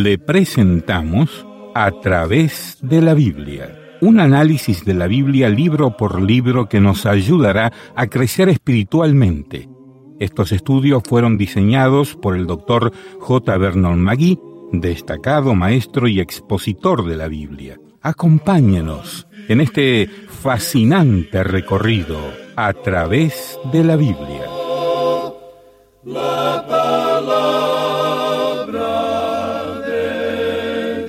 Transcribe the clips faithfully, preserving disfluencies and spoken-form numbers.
le presentamos A través de la Biblia, un análisis de la Biblia libro por libro que nos ayudará a crecer espiritualmente. Estos estudios fueron diseñados por el doctor J. Vernon McGee, destacado maestro y expositor de la Biblia. Acompáñenos en este fascinante recorrido a través de la Biblia. La palabra de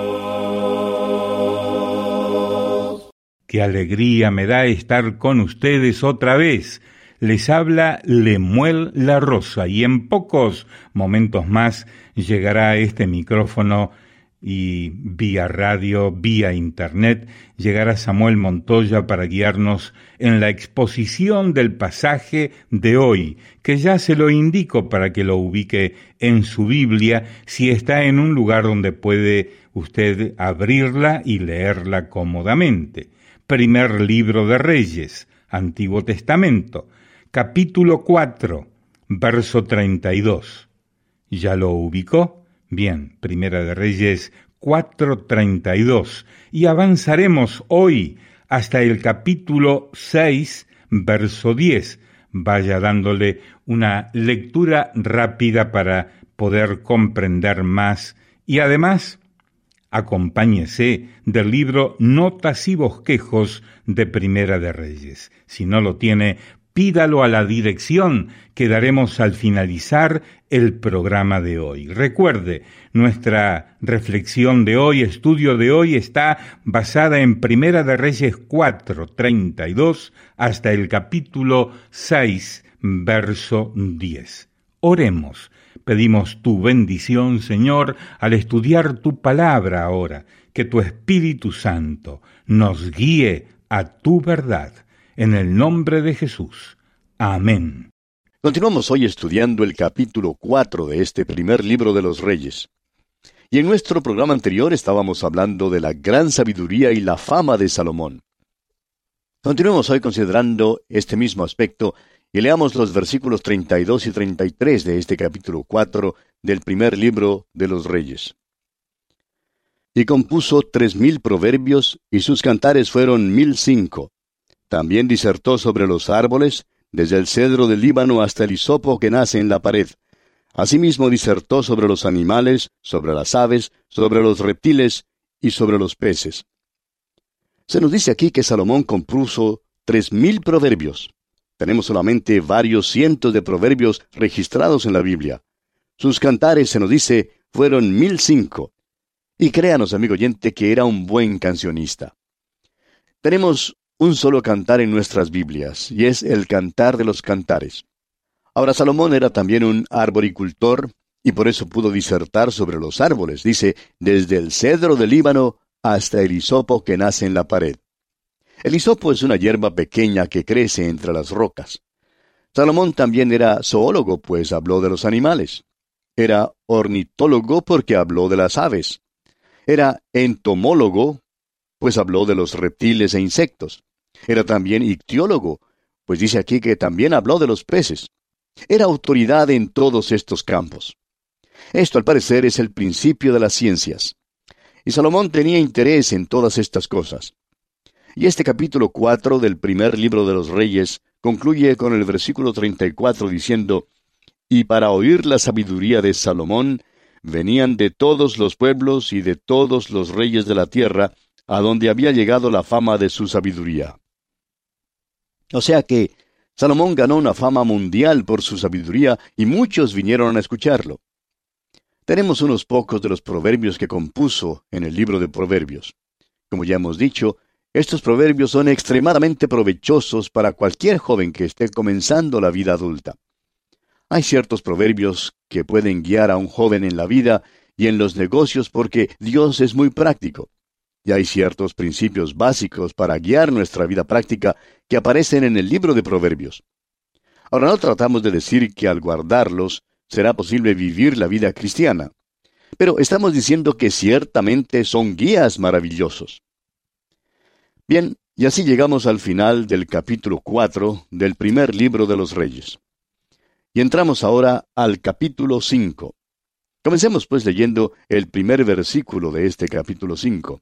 Dios. Qué alegría me da estar con ustedes otra vez. Les habla Lemuel La Rosa y en pocos momentos más llegará a este micrófono y vía radio, vía internet, llegará Samuel Montoya para guiarnos en la exposición del pasaje de hoy, que ya se lo indico para que lo ubique en su Biblia, si está en un lugar donde puede usted abrirla y leerla cómodamente. Primer libro de Reyes, Antiguo Testamento, capítulo cuatro, verso treinta y dos. ¿Ya lo ubicó? Bien, Primera de Reyes cuatro treinta y dos, y avanzaremos hoy hasta el capítulo seis, verso diez. Vaya dándole una lectura rápida para poder comprender más y además acompáñese del libro Notas y Bosquejos de Primera de Reyes. Si no lo tiene, pídalo a la dirección que daremos al finalizar el programa de hoy. Recuerde, nuestra reflexión de hoy, estudio de hoy, está basada en Primera de Reyes cuatro treinta y dos hasta el capítulo seis, verso diez. Oremos. Pedimos tu bendición, Señor, al estudiar tu palabra ahora, que tu Espíritu Santo nos guíe a tu verdad. En el nombre de Jesús. Amén. Continuamos hoy estudiando el capítulo cuatro de este primer libro de los Reyes. Y en nuestro programa anterior estábamos hablando de la gran sabiduría y la fama de Salomón. Continuemos hoy considerando este mismo aspecto y leamos los versículos treinta y dos y treinta y tres de este capítulo cuatro del primer libro de los Reyes. Y compuso tres mil proverbios, y sus cantares fueron mil cinco. También disertó sobre los árboles, desde el cedro del Líbano hasta el hisopo que nace en la pared. Asimismo disertó sobre los animales, sobre las aves, sobre los reptiles y sobre los peces. Se nos dice aquí que Salomón compuso tres mil proverbios. Tenemos solamente varios cientos de proverbios registrados en la Biblia. Sus cantares, se nos dice, fueron mil cinco. Y créanos, amigo oyente, que era un buen cancionista. Tenemos un solo cantar en nuestras Biblias, y es el Cantar de los Cantares. Ahora, Salomón era también un arboricultor, y por eso pudo disertar sobre los árboles. Dice, desde el cedro del Líbano hasta el hisopo que nace en la pared. El hisopo es una hierba pequeña que crece entre las rocas. Salomón también era zoólogo, pues habló de los animales. Era ornitólogo porque habló de las aves. Era entomólogo, pues habló de los reptiles e insectos. Era también ictiólogo, pues dice aquí que también habló de los peces. Era autoridad en todos estos campos. Esto, al parecer, es el principio de las ciencias. Y Salomón tenía interés en todas estas cosas. Y este capítulo cuatro del primer libro de los Reyes concluye con el versículo treinta y cuatro diciendo, «Y para oír la sabiduría de Salomón, venían de todos los pueblos y de todos los reyes de la tierra, a donde había llegado la fama de su sabiduría». O sea que Salomón ganó una fama mundial por su sabiduría y muchos vinieron a escucharlo. Tenemos unos pocos de los proverbios que compuso en el libro de Proverbios. Como ya hemos dicho, estos proverbios son extremadamente provechosos para cualquier joven que esté comenzando la vida adulta. Hay ciertos proverbios que pueden guiar a un joven en la vida y en los negocios porque Dios es muy práctico. Y hay ciertos principios básicos para guiar nuestra vida práctica que aparecen en el libro de Proverbios. Ahora, no tratamos de decir que al guardarlos será posible vivir la vida cristiana, pero estamos diciendo que ciertamente son guías maravillosos. Bien, y así llegamos al final del capítulo cuatro del primer libro de los Reyes. Y entramos ahora al capítulo cinco. Comencemos pues leyendo el primer versículo de este capítulo cinco.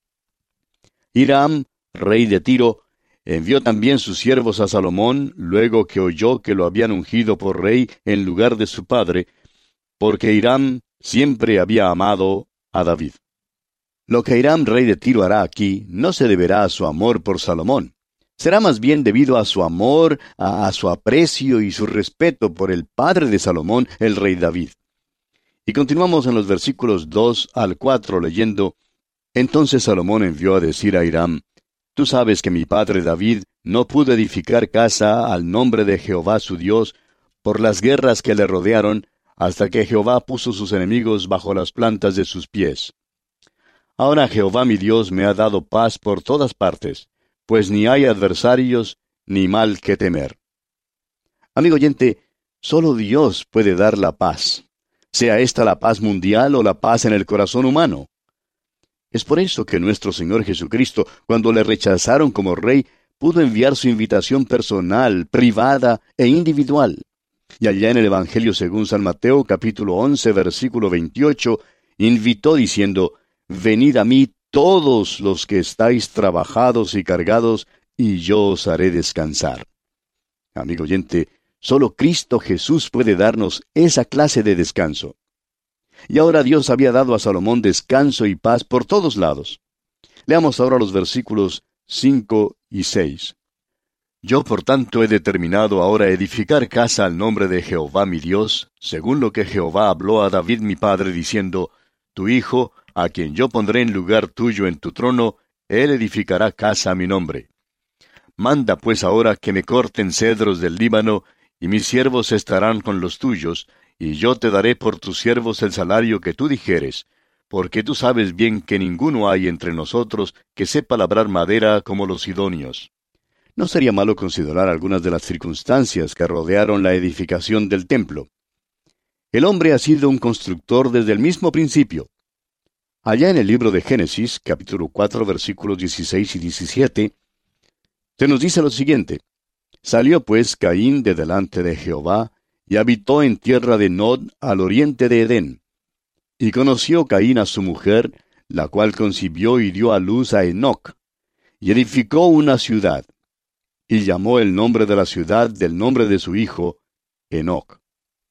Hiram, rey de Tiro, envió también sus siervos a Salomón, luego que oyó que lo habían ungido por rey en lugar de su padre, porque Hiram siempre había amado a David. Lo que Hiram, rey de Tiro, hará aquí no se deberá a su amor por Salomón. Será más bien debido a su amor, a, a su aprecio y su respeto por el padre de Salomón, el rey David. Y continuamos en los versículos dos al cuatro leyendo: Entonces Salomón envió a decir a Hiram: Tú sabes que mi padre David no pudo edificar casa al nombre de Jehová su Dios por las guerras que le rodearon, hasta que Jehová puso sus enemigos bajo las plantas de sus pies. Ahora Jehová mi Dios me ha dado paz por todas partes, pues ni hay adversarios ni mal que temer. Amigo oyente, solo Dios puede dar la paz, sea esta la paz mundial o la paz en el corazón humano. Es por eso que nuestro Señor Jesucristo, cuando le rechazaron como rey, pudo enviar su invitación personal, privada e individual. Y allá en el Evangelio según San Mateo, capítulo once, versículo veintiocho, invitó diciendo: Venid a mí todos los que estáis trabajados y cargados, y yo os haré descansar. Amigo oyente, solo Cristo Jesús puede darnos esa clase de descanso. Y ahora Dios había dado a Salomón descanso y paz por todos lados. Leamos ahora los versículos cinco y seis. Yo por tanto he determinado ahora edificar casa al nombre de Jehová mi Dios, según lo que Jehová habló a David mi padre, diciendo: Tu hijo, a quien yo pondré en lugar tuyo en tu trono, él edificará casa a mi nombre. Manda pues ahora que me corten cedros del Líbano, y mis siervos estarán con los tuyos, y yo te daré por tus siervos el salario que tú dijeres, porque tú sabes bien que ninguno hay entre nosotros que sepa labrar madera como los sidonios. No sería malo considerar algunas de las circunstancias que rodearon la edificación del templo. El hombre ha sido un constructor desde el mismo principio. Allá en el libro de Génesis, capítulo cuatro, versículos dieciséis y diecisiete, se nos dice lo siguiente: Salió pues Caín de delante de Jehová, y habitó en tierra de Nod, al oriente de Edén. Y conoció Caín a su mujer, la cual concibió y dio a luz a Enoc, y edificó una ciudad, y llamó el nombre de la ciudad del nombre de su hijo, Enoc.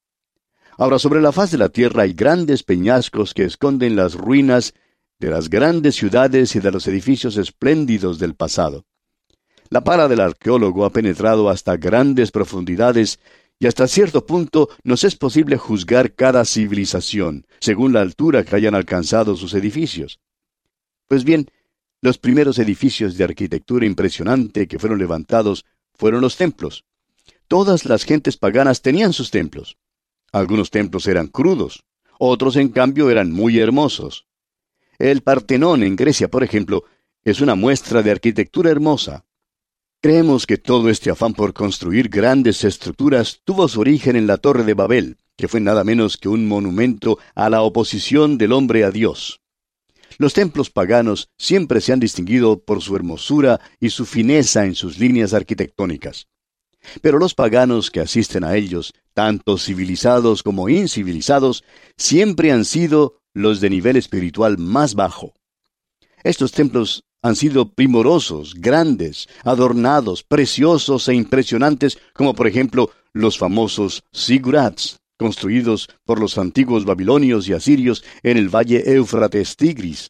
Ahora, sobre la faz de la tierra hay grandes peñascos que esconden las ruinas de las grandes ciudades y de los edificios espléndidos del pasado. La pala del arqueólogo ha penetrado hasta grandes profundidades, y hasta cierto punto nos es posible juzgar cada civilización, según la altura que hayan alcanzado sus edificios. Pues bien, los primeros edificios de arquitectura impresionante que fueron levantados fueron los templos. Todas las gentes paganas tenían sus templos. Algunos templos eran crudos, otros en cambio eran muy hermosos. El Partenón en Grecia, por ejemplo, es una muestra de arquitectura hermosa. Creemos que todo este afán por construir grandes estructuras tuvo su origen en la Torre de Babel, que fue nada menos que un monumento a la oposición del hombre a Dios. Los templos paganos siempre se han distinguido por su hermosura y su fineza en sus líneas arquitectónicas. Pero los paganos que asisten a ellos, tanto civilizados como incivilizados, siempre han sido los de nivel espiritual más bajo. Estos templos han sido primorosos, grandes, adornados, preciosos e impresionantes, como por ejemplo los famosos zigurats, construidos por los antiguos babilonios y asirios en el valle Éufrates-Tigris.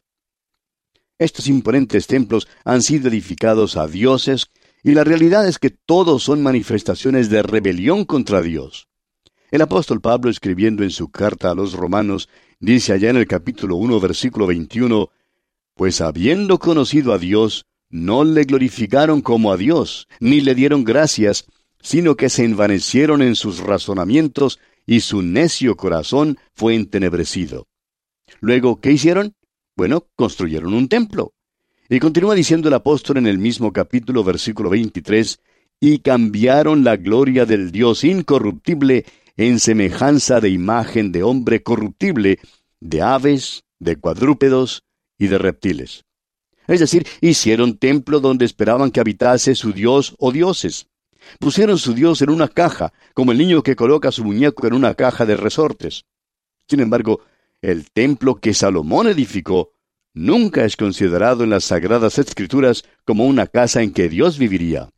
Estos imponentes templos han sido edificados a dioses, y la realidad es que todos son manifestaciones de rebelión contra Dios. El apóstol Pablo, escribiendo en su carta a los romanos, dice allá en el capítulo uno, versículo veintiuno, «Pues habiendo conocido a Dios, no le glorificaron como a Dios, ni le dieron gracias, sino que se envanecieron en sus razonamientos, y su necio corazón fue entenebrecido». Luego, ¿qué hicieron? Bueno, construyeron un templo. Y continúa diciendo el apóstol en el mismo capítulo, versículo veintitrés, «Y cambiaron la gloria del Dios incorruptible en semejanza de imagen de hombre corruptible, de aves, de cuadrúpedos y de reptiles». Es decir, hicieron templo donde esperaban que habitase su dios o dioses. Pusieron su dios en una caja, como el niño que coloca su muñeco en una caja de resortes. Sin embargo, el templo que Salomón edificó nunca es considerado en las Sagradas Escrituras como una casa en que Dios viviría.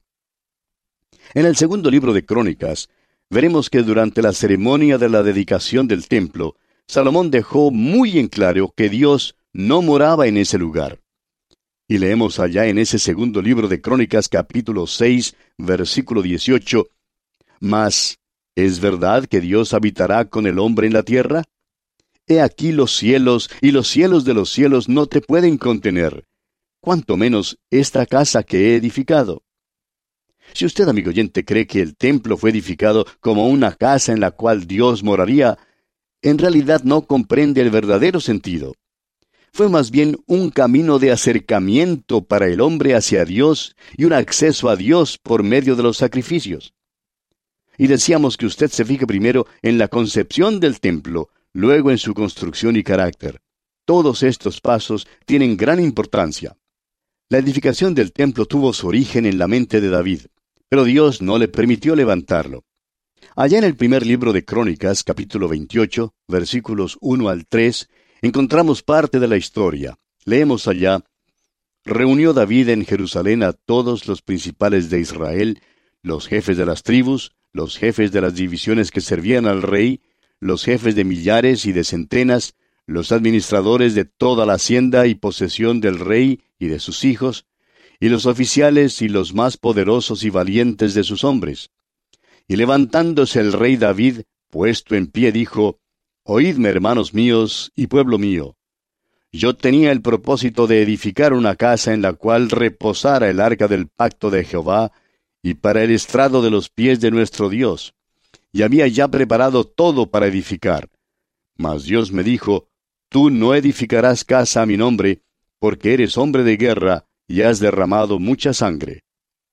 En el segundo libro de Crónicas, veremos que durante la ceremonia de la dedicación del templo, Salomón dejó muy en claro que Dios no moraba en ese lugar. Y leemos allá en ese segundo libro de Crónicas, capítulo seis, versículo dieciocho, «Mas, ¿es verdad que Dios habitará con el hombre en la tierra? He aquí los cielos, y los cielos de los cielos no te pueden contener, cuanto menos esta casa que he edificado». Si usted, amigo oyente, cree que el templo fue edificado como una casa en la cual Dios moraría, en realidad no comprende el verdadero sentido. Fue más bien un camino de acercamiento para el hombre hacia Dios y un acceso a Dios por medio de los sacrificios. Y decíamos que usted se fije primero en la concepción del templo, luego en su construcción y carácter. Todos estos pasos tienen gran importancia. La edificación del templo tuvo su origen en la mente de David, pero Dios no le permitió levantarlo. Allá en el primer libro de Crónicas, capítulo veintiocho, versículos uno al tres, encontramos parte de la historia. Leemos allá: «Reunió David en Jerusalén a todos los principales de Israel, los jefes de las tribus, los jefes de las divisiones que servían al rey, los jefes de millares y de centenas, los administradores de toda la hacienda y posesión del rey y de sus hijos, y los oficiales y los más poderosos y valientes de sus hombres. Y levantándose el rey David, puesto en pie, dijo: Oídme, hermanos míos y pueblo mío. Yo tenía el propósito de edificar una casa en la cual reposara el arca del pacto de Jehová, y para el estrado de los pies de nuestro Dios, y había ya preparado todo para edificar. Mas Dios me dijo: Tú no edificarás casa a mi nombre, porque eres hombre de guerra, y has derramado mucha sangre».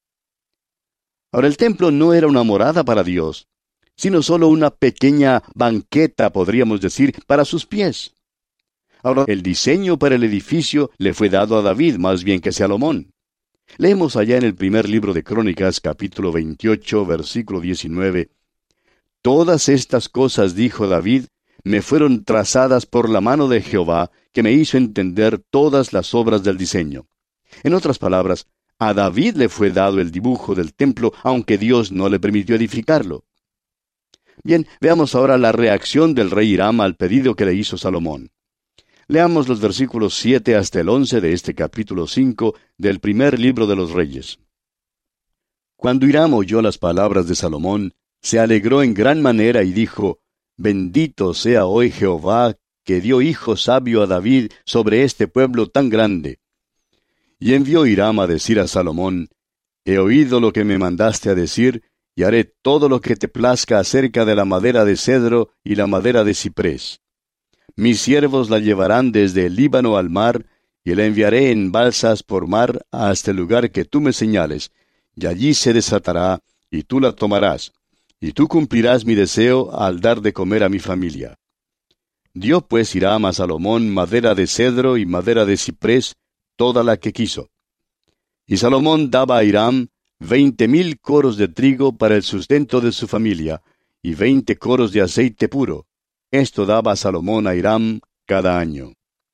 Ahora, el templo no era una morada para Dios, sino solo una pequeña banqueta, podríamos decir, para sus pies. Ahora, el diseño para el edificio le fue dado a David más bien que a Salomón. Leemos allá en el primer libro de Crónicas, capítulo veintiocho, versículo diecinueve, «Todas estas cosas, dijo David, me fueron trazadas por la mano de Jehová, que me hizo entender todas las obras del diseño». En otras palabras, a David le fue dado el dibujo del templo, aunque Dios no le permitió edificarlo. Bien, veamos ahora la reacción del rey Hiram al pedido que le hizo Salomón. Leamos los versículos siete hasta el once de este capítulo cinco del primer libro de los Reyes. Cuando Hiram oyó las palabras de Salomón, se alegró en gran manera y dijo: Bendito sea hoy Jehová, que dio hijo sabio a David sobre este pueblo tan grande. Y envió Hiram a decir a Salomón: He oído lo que me mandaste a decir, y haré todo lo que te plazca acerca de la madera de cedro y la madera de ciprés. Mis siervos la llevarán desde el Líbano al mar, y la enviaré en balsas por mar hasta el lugar que tú me señales, y allí se desatará, y tú la tomarás, y tú cumplirás mi deseo al dar de comer a mi familia. Dio pues Hiram a Salomón madera de cedro y madera de ciprés, toda la que quiso. Y Salomón daba a Hiram veinte mil coros de trigo para el sustento de su familia, y veinte coros de aceite puro. Esto daba Salomón a Hiram cada año.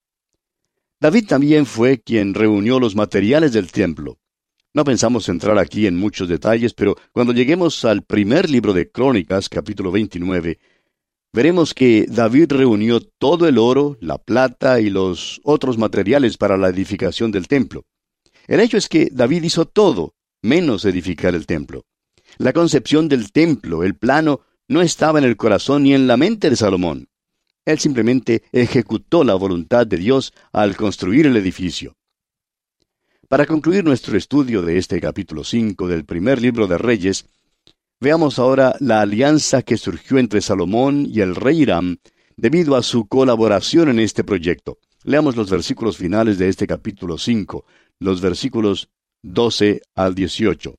David también fue quien reunió los materiales del templo. No pensamos entrar aquí en muchos detalles, pero cuando lleguemos al primer libro de Crónicas, capítulo veintinueve, veremos que David reunió todo el oro, la plata y los otros materiales para la edificación del templo. El hecho es que David hizo todo, menos edificar el templo. La concepción del templo, el plano, no estaba en el corazón ni en la mente de Salomón. Él simplemente ejecutó la voluntad de Dios al construir el edificio. Para concluir nuestro estudio de este capítulo cinco del primer libro de Reyes, veamos ahora la alianza que surgió entre Salomón y el rey Hiram debido a su colaboración en este proyecto. Leamos los versículos finales de este capítulo cinco, los versículos doce al dieciocho.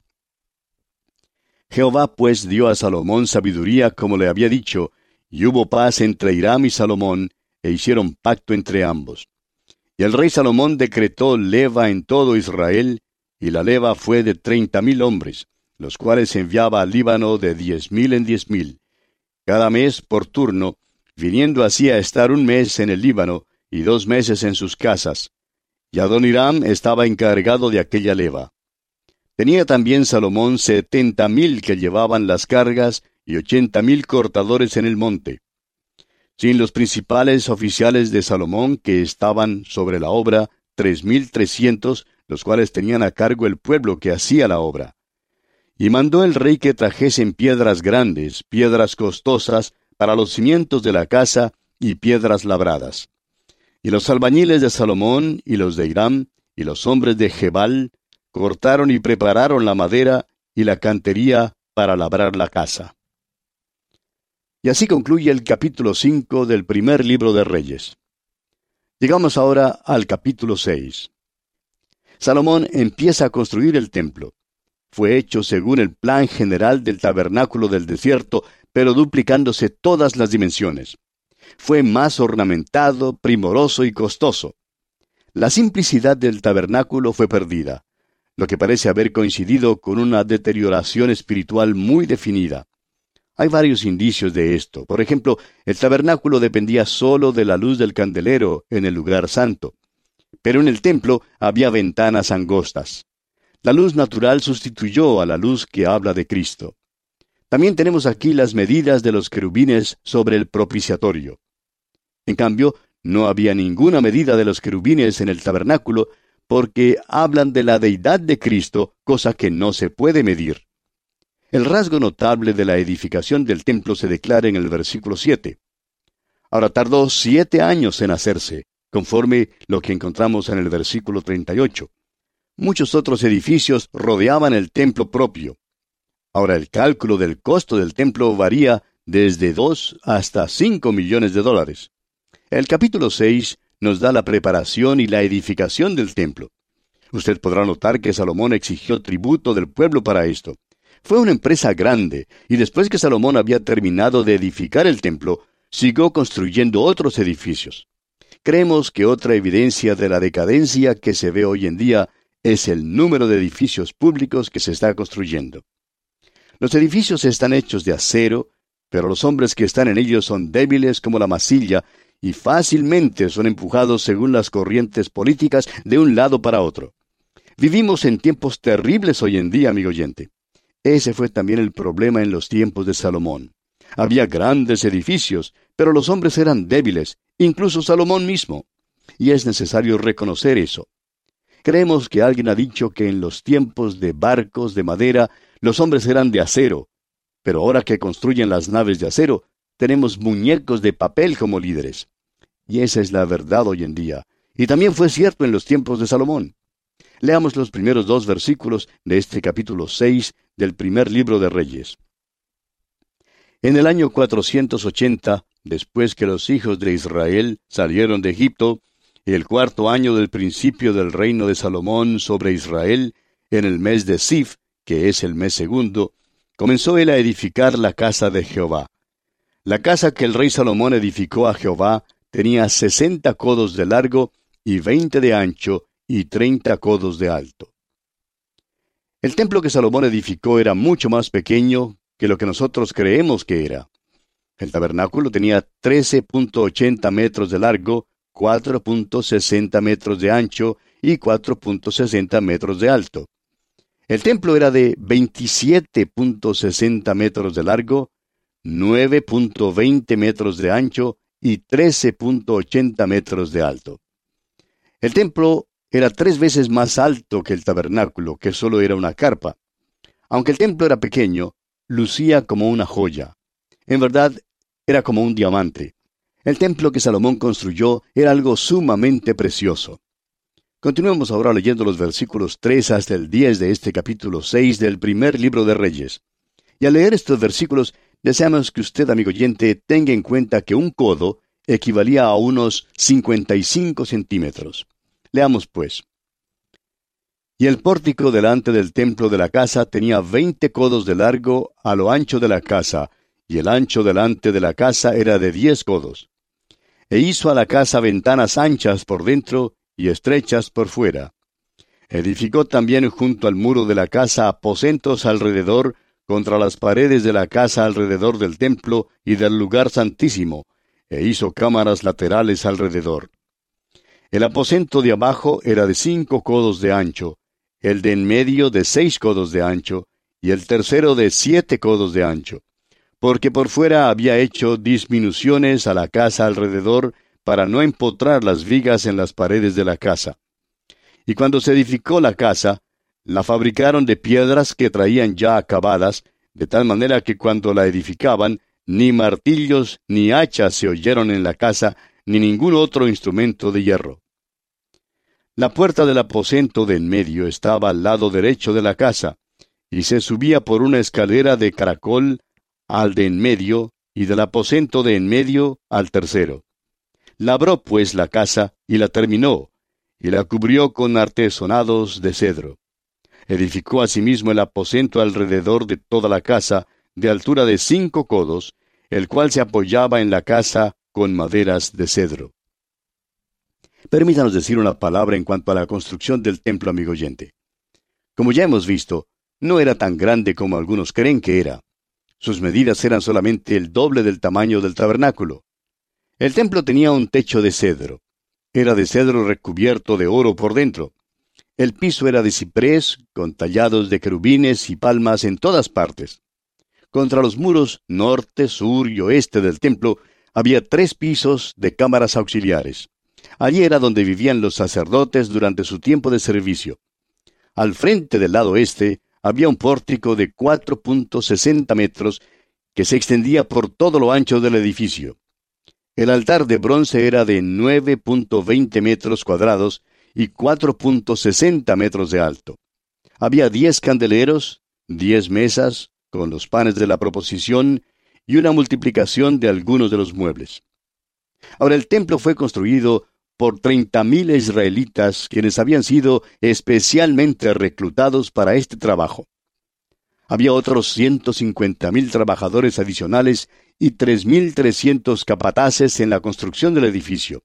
Jehová pues dio a Salomón sabiduría como le había dicho, y hubo paz entre Hiram y Salomón, e hicieron pacto entre ambos. Y el rey Salomón decretó leva en todo Israel, y la leva fue de treinta mil hombres, los cuales enviaba al Líbano de diez mil en diez mil. Cada mes, por turno, viniendo así a estar un mes en el Líbano y dos meses en sus casas. Y Adoniram estaba encargado de aquella leva. Tenía también Salomón setenta mil que llevaban las cargas y ochenta mil cortadores en el monte. Sin los principales oficiales de Salomón que estaban sobre la obra, tres mil trescientos, los cuales tenían a cargo el pueblo que hacía la obra. Y mandó el rey que trajesen piedras grandes, piedras costosas, para los cimientos de la casa, y piedras labradas. Y los albañiles de Salomón, y los de Hiram, y los hombres de Gebal, cortaron y prepararon la madera y la cantería para labrar la casa. Y así concluye el capítulo cinco del primer libro de Reyes. Llegamos ahora al capítulo seis. Salomón empieza a construir el templo. Fue hecho según el plan general del tabernáculo del desierto, pero duplicándose todas las dimensiones. Fue más ornamentado, primoroso y costoso. La simplicidad del tabernáculo fue perdida, lo que parece haber coincidido con una deterioración espiritual muy definida. Hay varios indicios de esto. Por ejemplo, el tabernáculo dependía solo de la luz del candelero en el lugar santo. Pero en el templo había ventanas angostas. La luz natural sustituyó a la luz que habla de Cristo. También tenemos aquí las medidas de los querubines sobre el propiciatorio. En cambio, no había ninguna medida de los querubines en el tabernáculo, porque hablan de la deidad de Cristo, cosa que no se puede medir. El rasgo notable de la edificación del templo se declara en el versículo siete. Ahora tardó siete años en hacerse, conforme lo que encontramos en el versículo treinta y ocho. Muchos otros edificios rodeaban el templo propio. Ahora el cálculo del costo del templo varía desde dos hasta cinco millones de dólares. El capítulo seis nos da la preparación y la edificación del templo. Usted podrá notar que Salomón exigió tributo del pueblo para esto. Fue una empresa grande, y después que Salomón había terminado de edificar el templo, siguió construyendo otros edificios. Creemos que otra evidencia de la decadencia que se ve hoy en día es el número de edificios públicos que se está construyendo. Los edificios están hechos de acero, pero los hombres que están en ellos son débiles como la masilla y fácilmente son empujados según las corrientes políticas de un lado para otro. Vivimos en tiempos terribles hoy en día, amigo oyente. Ese fue también el problema en los tiempos de Salomón. Había grandes edificios, pero los hombres eran débiles, incluso Salomón mismo. Y es necesario reconocer eso. Creemos que alguien ha dicho que en los tiempos de barcos de madera, los hombres eran de acero. Pero ahora que construyen las naves de acero, tenemos muñecos de papel como líderes. Y esa es la verdad hoy en día. Y también fue cierto en los tiempos de Salomón. Leamos los primeros dos versículos de este capítulo seis del primer libro de Reyes. En el año cuatrocientos ochenta, después que los hijos de Israel salieron de Egipto, el cuarto año del principio del reino de Salomón sobre Israel, en el mes de Sif, que es el mes segundo, comenzó él a edificar la casa de Jehová. La casa que el rey Salomón edificó a Jehová tenía sesenta codos de largo y veinte de ancho y treinta codos de alto. El templo que Salomón edificó era mucho más pequeño que lo que nosotros creemos que era. El tabernáculo tenía trece punto ochenta metros de largo, cuatro punto sesenta metros de ancho y cuatro punto sesenta metros de alto. El templo era de veintisiete punto sesenta metros de largo, nueve punto veinte metros de ancho y trece punto ochenta metros de alto. El templo era tres veces más alto que el tabernáculo, que solo era una carpa. Aunque el templo era pequeño, lucía como una joya. En verdad, era como un diamante. El templo que Salomón construyó era algo sumamente precioso. Continuemos ahora leyendo los versículos tres hasta el diez de este capítulo seis del primer libro de Reyes. Y al leer estos versículos, deseamos que usted, amigo oyente, tenga en cuenta que un codo equivalía a unos cincuenta y cinco centímetros. Leamos pues. Y el pórtico delante del templo de la casa tenía veinte codos de largo a lo ancho de la casa, y el ancho delante de la casa era de diez codos. E hizo a la casa ventanas anchas por dentro y estrechas por fuera. Edificó también junto al muro de la casa aposentos alrededor, contra las paredes de la casa alrededor del templo y del lugar santísimo, e hizo cámaras laterales alrededor. El aposento de abajo era de cinco codos de ancho, el de en medio de seis codos de ancho, y el tercero de siete codos de ancho, porque por fuera había hecho disminuciones a la casa alrededor para no empotrar las vigas en las paredes de la casa. Y cuando se edificó la casa, la fabricaron de piedras que traían ya acabadas, de tal manera que cuando la edificaban, ni martillos ni hachas se oyeron en la casa, ni ningún otro instrumento de hierro. La puerta del aposento de en medio estaba al lado derecho de la casa, y se subía por una escalera de caracol al de en medio, y del aposento de en medio al tercero. Labró pues la casa, y la terminó, y la cubrió con artesonados de cedro. Edificó asimismo el aposento alrededor de toda la casa, de altura de cinco codos, el cual se apoyaba en la casa con maderas de cedro. Permítanos decir una palabra en cuanto a la construcción del templo, amigo oyente. Como ya hemos visto, no era tan grande como algunos creen que era. Sus medidas eran solamente el doble del tamaño del tabernáculo. El templo tenía un techo de cedro. Era de cedro recubierto de oro por dentro. El piso era de ciprés, con tallados de querubines y palmas en todas partes. Contra los muros norte, sur y oeste del templo había tres pisos de cámaras auxiliares. Allí era donde vivían los sacerdotes durante su tiempo de servicio. Al frente del lado este había un pórtico de cuatro punto sesenta metros que se extendía por todo lo ancho del edificio. El altar de bronce era de nueve punto veinte metros cuadrados y cuatro punto sesenta metros de alto. Había diez candeleros, diez mesas, con los panes de la proposición, y una multiplicación de algunos de los muebles. Ahora el templo fue construido por treinta mil israelitas, quienes habían sido especialmente reclutados para este trabajo. Había otros ciento cincuenta mil trabajadores adicionales y tres mil trescientos capataces en la construcción del edificio.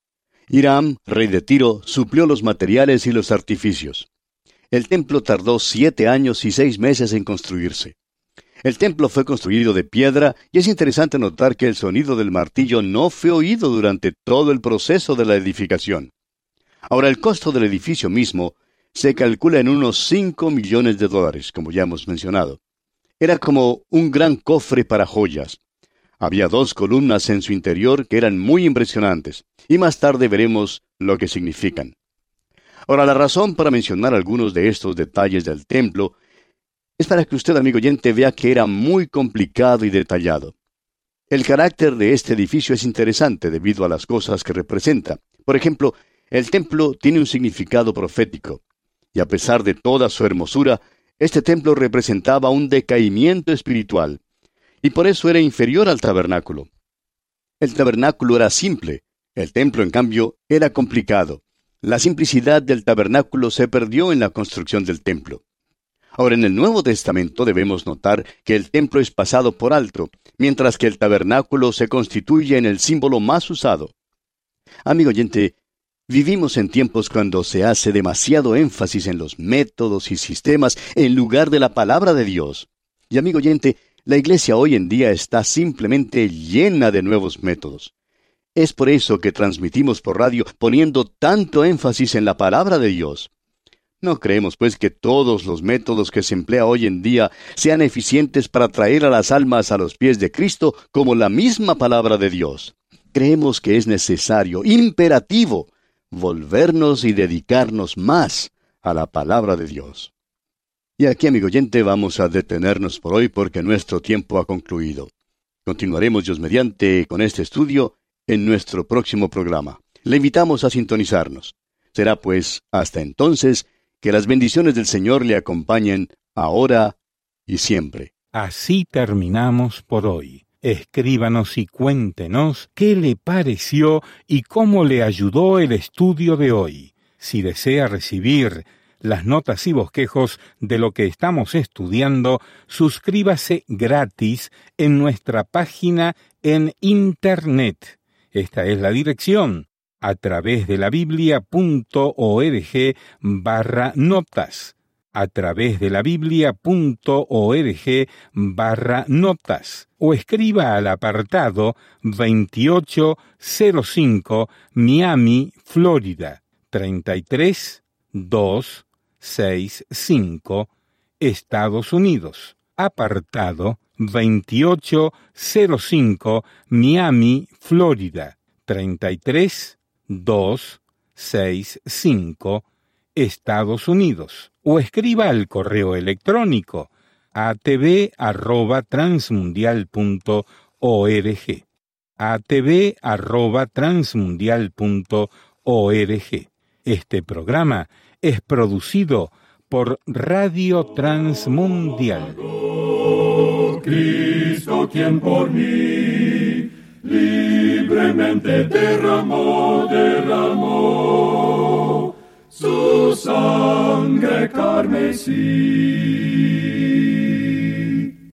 Hiram, rey de Tiro, suplió los materiales y los artificios. El templo tardó siete años y seis meses en construirse. El templo fue construido de piedra, y es interesante notar que el sonido del martillo no fue oído durante todo el proceso de la edificación. Ahora, el costo del edificio mismo se calcula en unos cinco millones de dólares, como ya hemos mencionado. Era como un gran cofre para joyas. Había dos columnas en su interior que eran muy impresionantes, y más tarde veremos lo que significan. Ahora, la razón para mencionar algunos de estos detalles del templo es para que usted, amigo oyente, vea que era muy complicado y detallado. El carácter de este edificio es interesante debido a las cosas que representa. Por ejemplo, el templo tiene un significado profético, y a pesar de toda su hermosura, este templo representaba un decaimiento espiritual, y por eso era inferior al tabernáculo. El tabernáculo era simple, el templo, en cambio, era complicado. La simplicidad del tabernáculo se perdió en la construcción del templo. Ahora, en el Nuevo Testamento debemos notar que el templo es pasado por alto, mientras que el tabernáculo se constituye en el símbolo más usado. Amigo oyente, vivimos en tiempos cuando se hace demasiado énfasis en los métodos y sistemas en lugar de la palabra de Dios. Y amigo oyente, la iglesia hoy en día está simplemente llena de nuevos métodos. Es por eso que transmitimos por radio poniendo tanto énfasis en la palabra de Dios. No creemos, pues, que todos los métodos que se emplea hoy en día sean eficientes para traer a las almas a los pies de Cristo como la misma palabra de Dios. Creemos que es necesario, imperativo, volvernos y dedicarnos más a la palabra de Dios. Y aquí, amigo oyente, vamos a detenernos por hoy porque nuestro tiempo ha concluido. Continuaremos, Dios mediante, con este estudio en nuestro próximo programa. Le invitamos a sintonizarnos. Será, pues, hasta entonces, que las bendiciones del Señor le acompañen ahora y siempre. Así terminamos por hoy. Escríbanos y cuéntenos qué le pareció y cómo le ayudó el estudio de hoy. Si desea recibir las notas y bosquejos de lo que estamos estudiando, suscríbase gratis en nuestra página en Internet. Esta es la dirección: a través de la biblia punto org barra notas. a través de la biblia punto org barra notas o escriba al apartado veintiocho cero cinco Miami, Florida treinta y tres mil doscientos sesenta y cinco, Estados Unidos. Apartado veintiocho cero cinco Miami, Florida treinta y tres mil doscientos sesenta y cinco, Estados Unidos. O escriba al correo electrónico a t v arroba transmundial punto org. a t v arroba transmundial punto org. Este programa es producido por Radio Transmundial. Cristo, quien por mí libremente derramó, derramó su sangre carmesí.